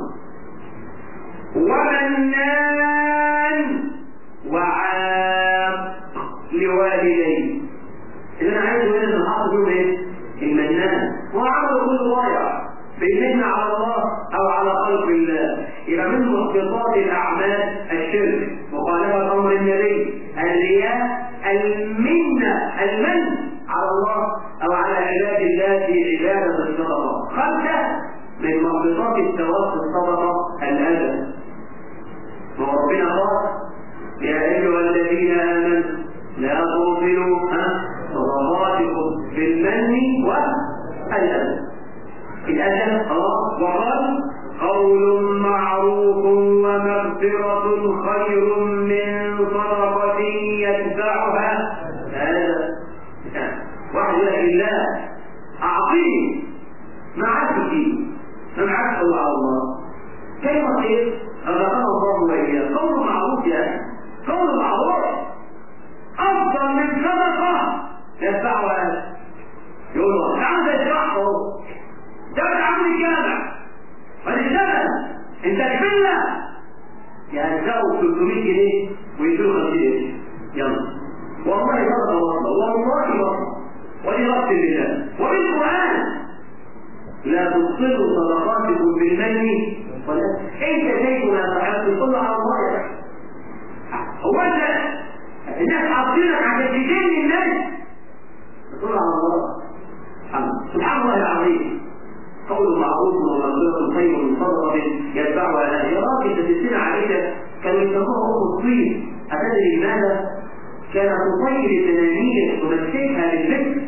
ومنان وعاق لوالديه. اللي انا عايزه هنا ان نحط فيهم ايه؟ المنان. وعمله كله ضايع بيمن على الله او على خلق الله. يبقى من محبطات الاعمال الشرك، مخالفه امر النبي، الرياء، المن على الله اشتراك الثواب في الصدقة الأجر. وربنا قال يا أيها الذين آمنوا لا تبطلوا صدقاتكم بالمن والأذى. الأذى وقال قول معروف ومغفرة خير من صدقة يتبعها هذا. واحد يقول الله أعطيني ما عادش فيه ما عادش الله على الله كلمة خير رزقنا الله وإياه. قول معروف يا أخي قول معروف أفضل من صدقة يتبعها هذا. يقول الله تعالى يشرحه ده عامل جامع فلسبب انت كفلة يهزقوا 300 جنيه ويدوا 50 جنيه يلا والله صدقة والله والله ولرب الله وبالقرآن لا تبطلوا صدقاتكم بالمن ولا انت شيء لا تحب تقول على الله يا هو انت الناس حاطينك عشان تجيني الناس تقول على الله سبحان الله العظيم. قول معروف ومغفرة خير من صدقة يتبعها الأذى. يا راجل ده تسمع عليك كانوا يسموها الطين. أتدري لماذا؟ كانت تطير التنانير وتمسكها للبيت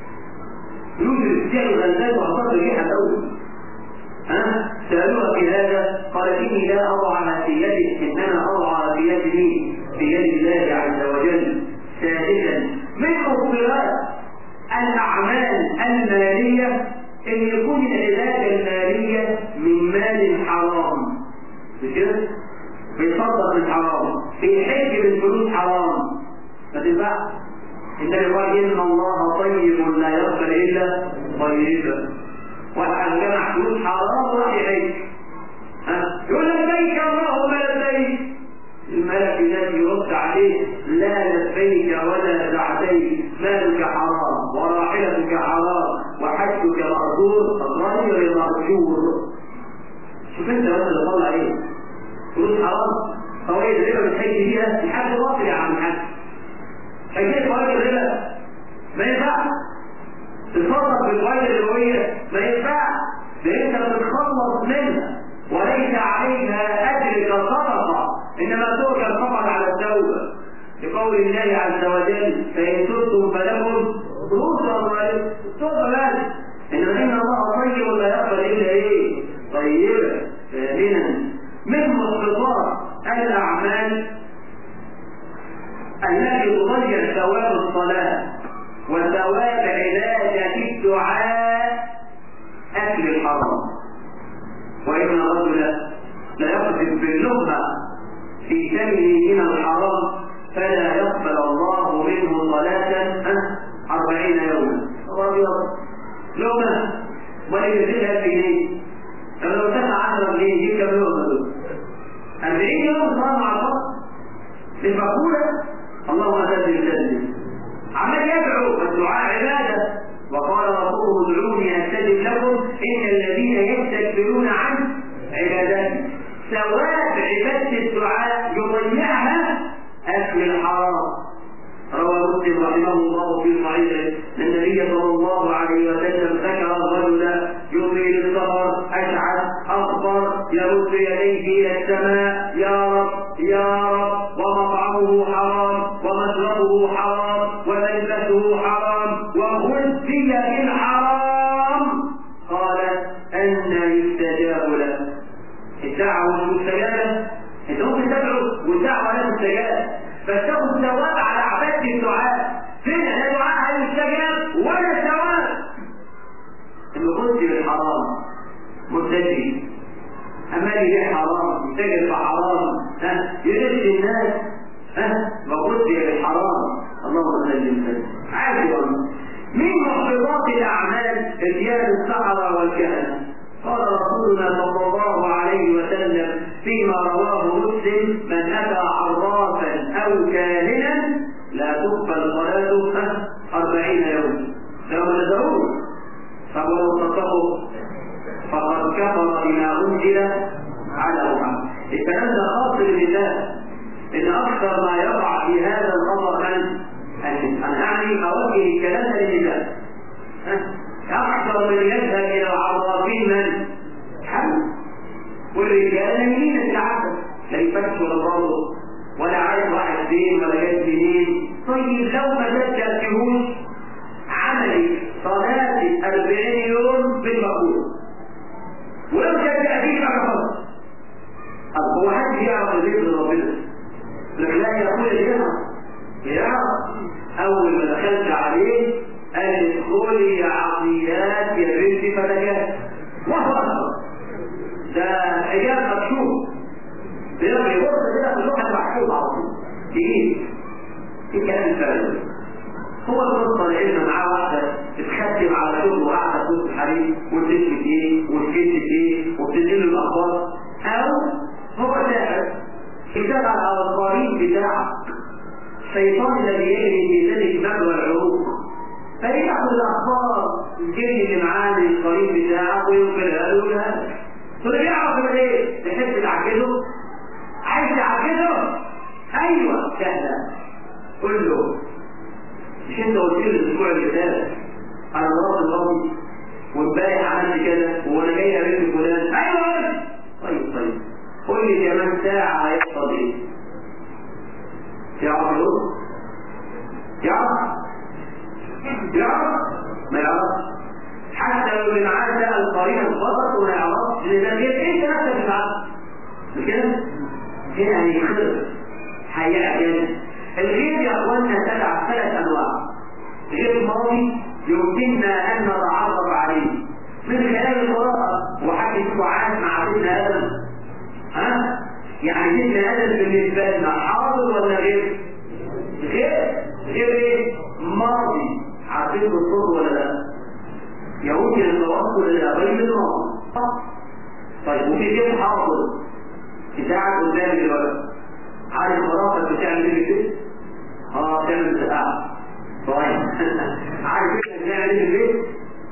يوجد السير الغلبان وحصل ريحة الأول. سألوها في هذا قالت إني لا أضعها في يدك إنما أضعها في يدي في يد الله عز وجل. ثالثا من مخبرات الأعمال المالية ان يكون العبادة المالية من مال حرام مش كده؟ بيصدق من حرام بيحج بالفلوس حرام ما تنفعش. النبي قال ان الله طيب لا يقبل الا طيبا. واحد جمع فلوس حرام وراح يحج يقول لبيك اللهم لبيك الملك الذي يرد عليه لا لبيك ولا سعديك مالك حرام وراحلتك حرام وحجك مأجور غير مأجور. شوف انت بس اللي طلع ايه فلوس حرام فوائد الربا بتحج بيها الحج باطل يا عم الحاج. حجيت فوائد الربا ما ينفعش تصرف بالفوائد الربويه ما ينفعش لان انت بتتخلص منها وليس عليها اجرك صدقه انما تؤجر فقط على التوبه لقول الله عز وجل فان تبتم فلكم رؤوس اموالكم توبه بس انما ان الله طيب لا يقبل الا ايه طيبه ثامنا من محبطات الاعمال التي تضيع ثواب الصلاه وثواب عباده الدعاء اكل الحرام. وان الرجل لا يقذف باللقمه في سمه من الحرام فلا يقبل الله منه صلاة 40 يوما. الله لقمة ولا يزيدها في جنيه فلو دفع 10 جنيه يجيب كم يوم دول 40 يوم صار مع الله للمقولة اللهم سلم عمال يدعو الدعاء عبادة وقال رسوله ادعوني استجب لكم ان الذين يستكبرون عن عبادتي. ثواب عبادة الدعاء يضيعها أكل الحرام. روى مسلم رحمه الله في صحيحه النبي صلى الله عليه وسلم ذكر الرجل يمضي للسفر أشعث أخضر يرد يديه إلى السماء يا رب يا رب ومطعمه حرام ومشربه حرام وملبسه حرام وغذي بالحرام. قال أنى يستجاب له؟ الدعوة مستجابة انت ممكن تدعو والدعوة لا مستجابة فتاخد ثواب على عبادة الدعاء. فين لا دعاء هيستجاب ولا ثواب؟ لما كنت بالحرام متجري اما يبيع حرام يتاجر في حرام يرد الناس ما كنت بالحرام. اللهم سلم عادي. من محبطات الاعمال اتيان السحرة والكهنة. قال رسولنا صلى الله عليه وسلم فيما رواه مسلم من أتى عرافا أو كاهنا لا تقبل صلاته 40 يوما. لو تدعوه فهو صدقه فقد كفر بما أنزل على محمد. الكلام ده خاص بالله إن أكثر ما يقع في هذا الخطأ أنا أعني أوجه الكلام لله أكثر من يذهب إلى العرافين من حمد الرجال نايمين في العسل، لا يفتش ولا برضه ولا عارف راح فين ولا جاي منين. طيب لو ما تذكرتهوش عملي صلاة 40 يوم بالمقبول، ولو كان تأتيك على خلاص. هو حد يعرف ذكر ربنا؟ لا يا أخويا يعرف. أول ما دخلت عليه قال ادخلي يا عطيات يا بنتي فتكات. وهو أكبر ده حجاب مكشوف بيرمي غرفة كده في اللوحة المحفوظة على طول تجيب في كلام الفارغ. هو القصة لقينا معاه واحدة تتختم على شغل وقاعدة في الحريم وتشفت ايه وتكتب ايه وبتنقل الأخبار، أو هو ساحر كتاب على القرين بتاعك الشيطان الذي يجري في ذلك مجرى العروق، فيأخذ الأخبار الجن اللي معاه من القرين بتاعك وينقلها له لها. فاللي يعرف ايه؟ تحب تعجزه؟ عايز تعجزه؟ ايوه سهله. قل له مش انت قلت لي الاسبوع اللي فات انا مرات راضي وامبارح عملت كده وانا جاي قابلت فلان؟ ايوه. طيب قول لي كمان ساعه هيحصل ايه؟ يعرف يقول؟ يعرف؟ ما يعرفش. حتى لو اللي معاه ده القرينه الخطر وما يعرفش لان غير انت نفسك معاه مش كده؟ هنا هيخرب حقيقة كده. الغيب يا اخوانا ثلاث انواع. غيب ماضي يمكننا ان نتعرف عليه من خلال القراءة، وحد يكون عارف مع سيدنا ادم. يعني سيدنا ادم بالنسبة لنا حاضر ولا غيب؟ غيب ايه؟ ماضي. عارفين بالصوت ولا لا؟ يمكن التوصل الى غير الماضي. طيب وفي غيب حاضر بتاعك قدام دلوقتي، عارف مراتك بتعمل ايه في البيت؟ بتعمل مسقعة. طيب عارف انت بتعمل ايه في البيت؟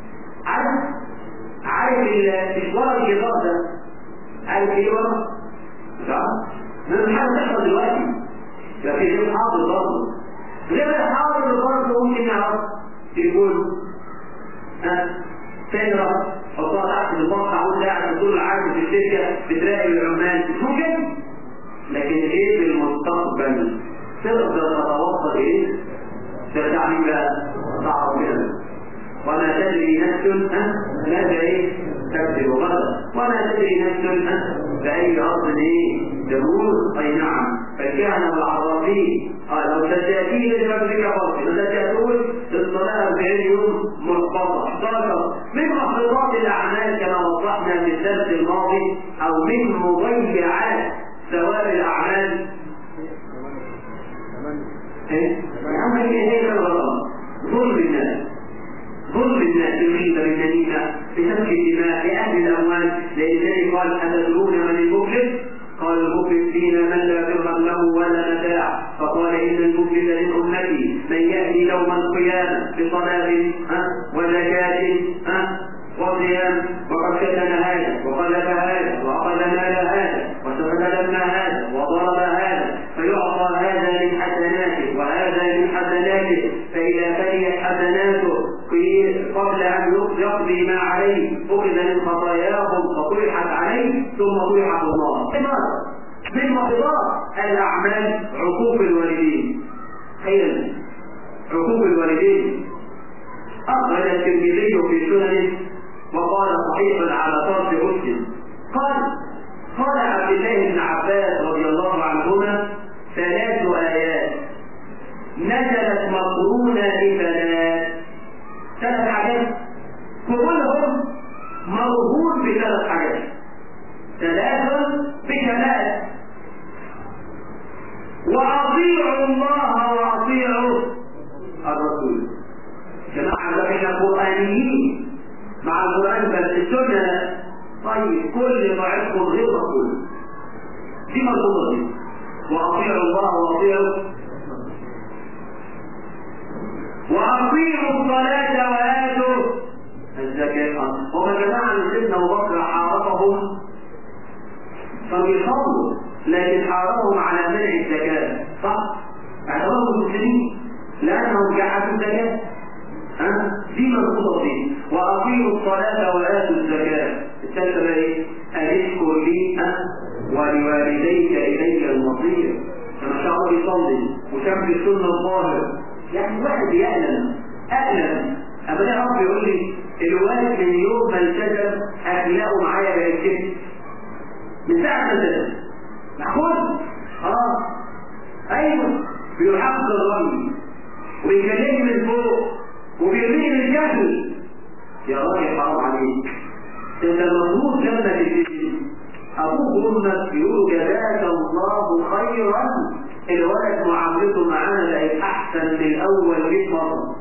عارف الورق الجدار ده عارف ايه ورق؟ مش عارف؟ لازم حاجة تحصل دلوقتي يبقى في شيء حاضر برضه. غير الحاضر برضه ممكن نعرف تليفون كاميرا حطها تحت المقطع وانت قاعد بتقول العادي في الشركه بتراقب العمال مش ممكن. لكن ايه بالمستقبل تقدر تتوصل ايه؟ ترجع بقى صعب كده. وما تدري نفس ماذا ايه؟ تكسب غدا. وما تدري نفس بأي أرض ايه؟ تموت. أي نعم. فكان العرافين لو تتأتي لجبرك فرق فتأتون للصلاة 40 يوم مرتبطة 11 من محفظات الأعمال كما وضحنا في الدرس الماضي، أو من مضيعات ثواب الأعمال. الأمر إيه الغلط؟ ظلم الناس بالغيبة بالنميمة بسفك الدماء لأهل الأموال. لذلك قال أتدرون من المفلس؟ قال المفلس فينا من لا درهم له ولا متاع. فقال إن المفلس من أمتي من يأتي يوم القيامة بصلاة وزكاة وصيام وقد كتم هذا وقذف هذا وأخذ مال هذا وسفك دم هذا وضرب هذا، فيعطى هذا من حسناته وهذا من حسناته، فإذا فنيت حسناته قبل أن يقضي ما عليه أخذ من خطاياهم فطرحت عليه ثم طرحت الله. من محظات الأعمال عقوق الوالدين. خيرا عقوق الوالدين. أخرج الترمذي في سننه وقال صحيح على طرف مسلم. قال عبد الله بن عباس رضي الله عنهما 3 آيات نزلت مقرونة ب3 حاجات كلهم مرهون ب3 حاجات، 3 بكمال. وأطيعوا الله وأطيعوا الرسول. جماعة احنا قرآنيين مع القرآن بس السنة. طيب كل طاعتكم غير رسول دي مرتبطة دي. وأطيعوا الله وأطيعوا الصلاة وآتوا الزكاة. هم جماعة من سيدنا أبو بكر حاربهم فبيصلوا لكن حاربهم على منع الزكاة، صح؟ اعتبرهم مسلمين لأنهم جحدوا الزكاة. دي مرتبطة دي. وأطيعوا الصلاة وآتوا الزكاة. الثالثة بقى إيه؟ أن اشكر لي يقول لي الوالد من يوم ما التزم اخلاقه معايا بقت كده من ساعه ما التزم معقول؟ ايوه بيحفظ الرمي وبيكلمني من فوق وبيرميني من الجهل. يا راجل حرام عليك، انت المفروض جنة الدين. ابوك وامك بيقولوا جزاك الله خيرا، الولد معاملته معانا بقت احسن من الاول 100 مرة.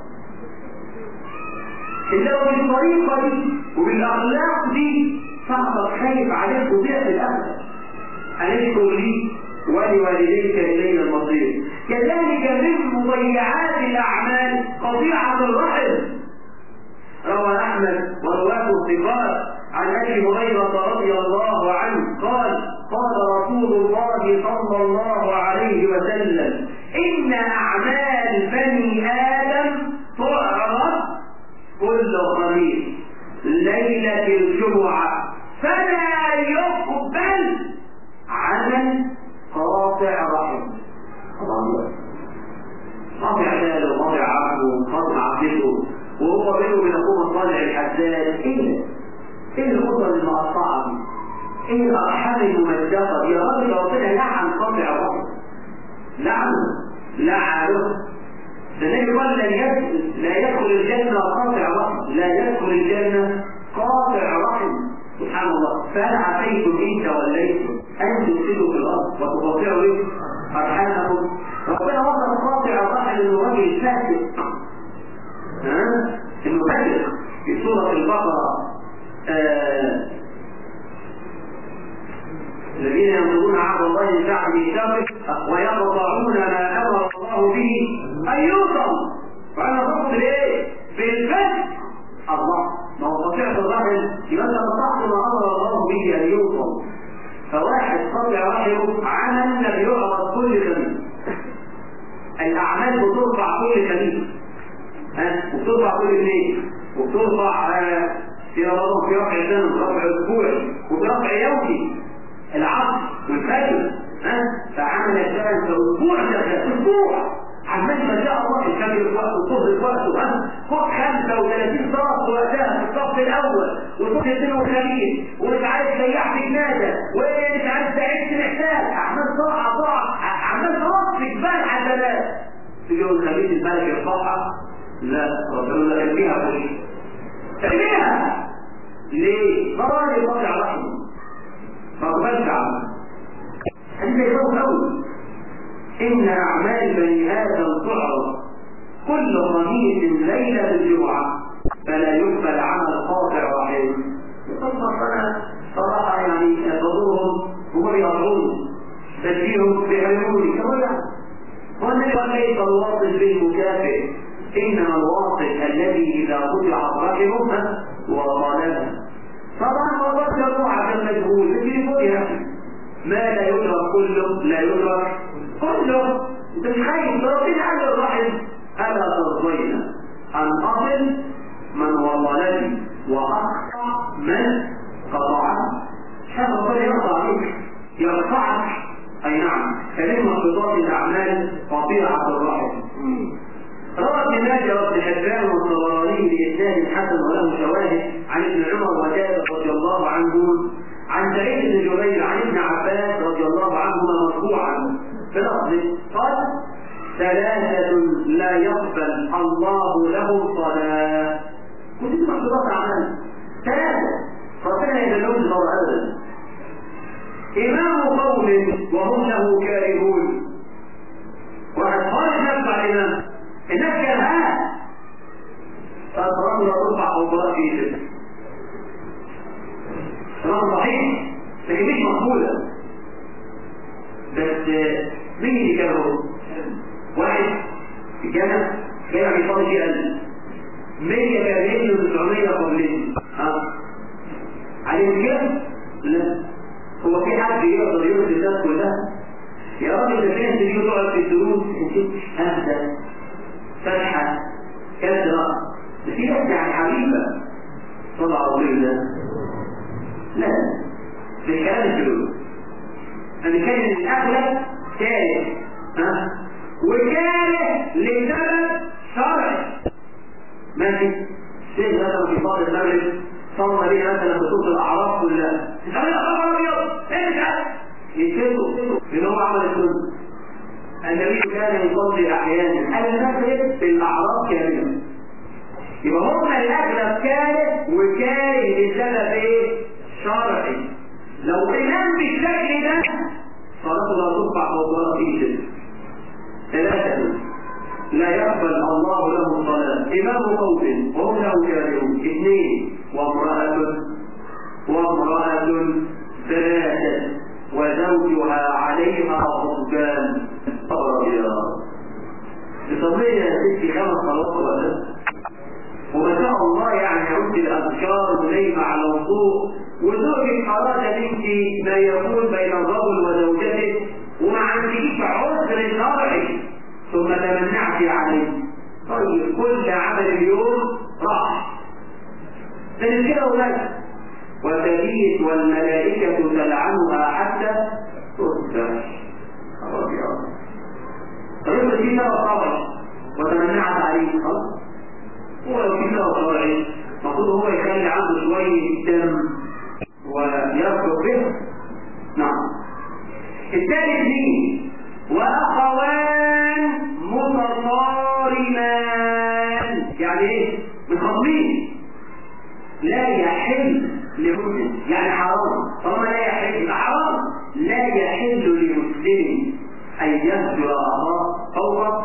انت لو بالطريقة دي وبالاخلاق دي صاحبك خايف عليك وضيع في الاخر. أنشكر لي ولوالديك إلينا المصير. كذلك من مضيعات الأعمال قطيعة الرحم. روى أحمد ورواه الثقات عن أبي هريرة رضي الله عنه قال قال رسول الله صلى الله عليه وسلم إن أعمال بني آدم تعرض كل خميس ليلة الجمعة فلا يقبل عمل قاطع رحم. قاطع ماله قاطع عقله قاطع عقله وهو بينه وبين اخوه طالع الحساس. ايه الخطه المقطعه دي؟ ايه الارحام الممزقه دي؟ يا راجل ربنا لعن قاطع رحم، لعنه. النبي قال لا يدخل الجنه قاطع رحم، لا يدخل الجنه قاطع رحم. سبحان الله. فهل عسيتم ان توليتم ان تفسدوا في الارض وتقاطعوا ايه؟ ارحامكم. ربنا وصف قاطع الرحم انه راجل فاسق، انه فاسق. في سوره البقره الذين ينقضون عهد الله من بعد ميثاقه ويقطعون ما امر الله به ان يوصل. فانا فقط بايه؟ بالفسق. الله ما هو قطيعة الرحم يبقى انت قطعت ما امر الله به ان يوصل. فواحد قطع رحمه عمل لم يعرض كل خميس. الاعمال بترفع كل خميس، وبترفع كل اثنين، وبترفع في رمضان، في رفع السنه، في رفع اسبوعي، وفي رفع يومي العصر والفجر. فعمل الشمس اسبوع اسبوع عمال ما شاء الله الفجر في وقته الظهر في وقته. فوق 35 صلاه في وقتها في الصف الاول وصف الاثنين والخميس، ومش عارف سياح في جنازه، ومش عارف تعيش في محتاج، عمال طاعه عمال ترص جبال حسنات. تيجي يوم الخميس الملك يرفعها، لا ربنا لا يرميها فوق، ارميها ليه؟ ضرر يقطع رحمه ما قبلش عنه. انت يفوق قوي. إن أعمال بني آدم تعرض كل خميس ليلة الجمعة فلا يقبل عمل قاطع رحم. أنا صراحة يعني أضرهم وهم بيضرون تدبيرهم بعيوني كولا. والنبي قال ليس الواصل بالمكافئ، إنما الواصل الذي إذا قطعت رحمه وطالبه. طبعا الله يروح عشان مجهول لكن يقول ما لا يدرك كله لا يدرك كله. انت مش خايف ربنا قال الرحم الا ترضين ان اصل من وصلني واقطع من قطعني. شاف ربنا يقطع عليك يقطعك. اي نعم. كلمه انقطاع الاعمال قطيعه الرحم. روى ابن ماجه وابن حبان والطبراني باسناد حسن وله شواهد عن ابن عمر وجابر رضي الله عنهم عن سعيد بن جبير عن ابن عباس رضي الله عنهما مرفوعا بلفظ قال ثلاثة لا يقبل الله له صلاة. ودي محظورات أعمال ثلاثة ربنا يدلهم الله أبدا. إمام قوم وهم له كارهون. واحد خالد نفسه على الإمام، الناس كرهاه فالرجل ترفع أوضاع في جسد. كلام صحيح لكن مش مقبولة. بس مين اللي كانوا؟ واحد في الجنة جاي بيصلي فيه 1000 100 كارهين و900 قبلين. عليهم كده؟ لا. هو في حد يقدر يقول الناس كلها؟ يا راجل ده فين تجي تقعد في الدروس انت هذا فتحة كسرة في ناس يعني حبيبة طلع رسول الله. لا مش كلام الفلوس. أنا كان الأغلب كاره وكاره لسبب شرعي. ماشي شيخ مثلا في صلاة المغرب صلى بيه مثلا بصوت الأعراف كلها تعمل خبر أبيض إيه مش عارف يتفقوا إن هو عمل السنة. النبي كان يصلي أحيانا المغرب بالأعراف كاملة. يبقى هم الأغلب كاره وكاره بسبب إيه؟ شرعي. لو إمام بالشكل ده صلاته لا ترفع ولا تيجي. ثلاثة لا يقبل الله له الصلاة إمام قوم وهم له كارهون. اثنين وامرأة ثلاثة وزوجها عليها غضبان. تصلي يا ستي 5 صلوات ولا وما شاء الله يعني عد الأذكار ونايمة على وضوء وزوجك أراد منك ما يكون بين الرجل وزوجته وما عندكيش عذر شرعي ثم تمنعت عليه. طيب كل عمل اليوم راح من كده ولك وتبيت والملائكة تلعنها حتى تصبح. طيب دي طبعا وتمنعت عليه خلاص. ولو في سبب شرعي المفروض هو يخلي عنده شوية دم ويرفض به. نعم. الثالث دي وأخوان متصارمان. يعني ايه؟ متخاصمين. لا يحل لمسلم يعني حرام. طالما لا يحل حرام لا يحل لمسلم أن يهجر أخاه فوق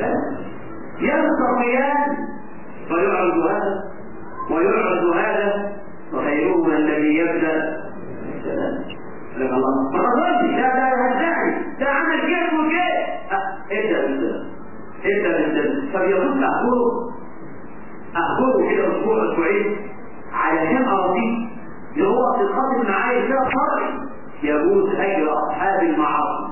يلتقيان فيعرض هذا ويعرض هذا وخيرهما الذي يبدأ السلام. لك الله ما تظنش ده هزعني ده عمل كيف وكيف. ابدأ بالسلام. فبيظن أخبره كده أسبوع أسبوعين علشان أراضيه اللي هو تتخاطب معايا كده شرعي. يجوز هجر أصحاب المعاصي.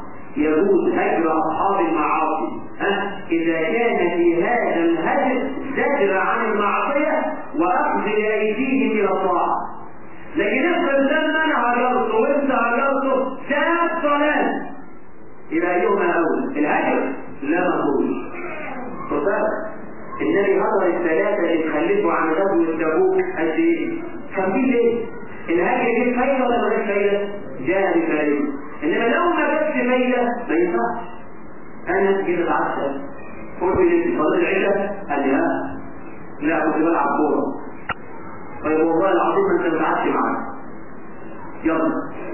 إذا كان في هذا الهجر زجر عن المعصية وأخذ أيديهم إلى الطاعة. لكن افرض لما أنا هجرته وأنت هجرته ساعة صلاة إلى يوم أول الهجر لا مقبول. فصار النبي هجر الثلاثة اللي تخلفوا عن غزوة تبوك قد إيه؟ 50 ليلة. الهجر دي فايدة ولا مالهاش فايدة؟ جاء بفايدة. إنما لو ما جاتش فايدة ما ينفعش. أنا كده اتعشى قلت لي في صلاة العشاء قال لي لا كنت بلعب كورة. طيب والله العظيم ما أنت بتعشى معاك. يلا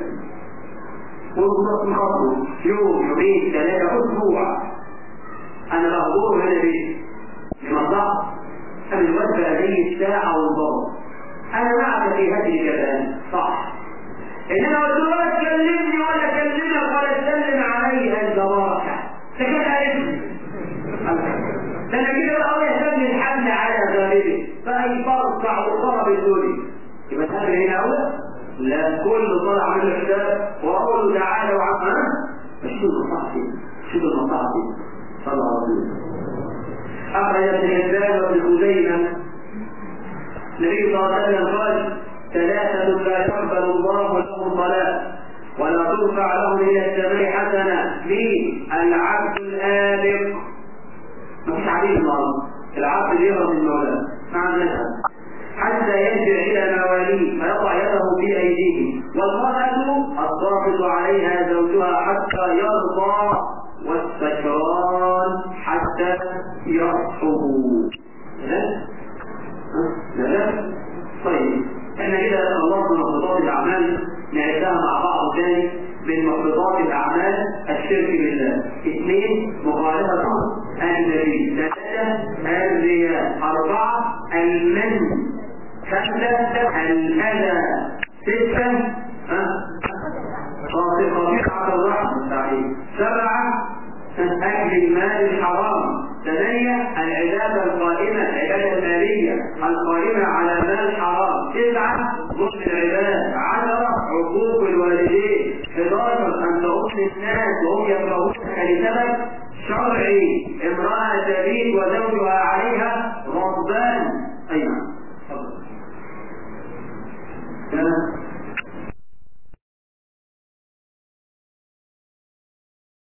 وضبط مخاطره يوم يومين 3 أسبوع أنا بحضره هنا بيه لمصلحة أنا الوقت هذه الساعة والضبط. أنا معك في هذه الجبال صح. إنما قلت له ولا تكلمني ولا أكلمك ولا تسلم علي أنت بركة. سكت عليك. ده أنا كده بقى يهتم الحمل على غالبه فأي فرصع وضرب الدنيا. يبقى تقابل هنا أولا؟ لا كل طلع من الكتاب وأقول له تعالى وعما شوف المصاحف صلى الله عليه وسلم. أخرج ابن حبان وابن خزيمة النبي صلى الله عليه وسلم قال 3 لا يقبل الله لهم صلاة ولا ترفع لهم إلى السماء حسنة. مين؟ العبد الآبق. مفيش عليه الله العبد يهرب من مولاه مع الناس حتى يرجع إلى مواليه فيضع يده في أيديه. والمرأة الضابط عليها زوجها حتى يرضى والسكران حتى يصحبوا. لا طيب احنا كده خلصنا محبطات الأعمال نعرفها مع بعض تاني. من محبطات الأعمال الشرك بالله. 2 مخالفة النبي. 3 الرياء. 4 المن. 5 الأذى. 6 قطيعة الرحم. 7 أكل المال الحرام. 8 العبادة القائمة العبادة المالية القائمة على مال حرام. 9 ظلم العباد. 10 عقوق الوالدين. 11 أن تغض الناس وهم يكرهونك لسبب شرعي. امرأة تبيت وزوجها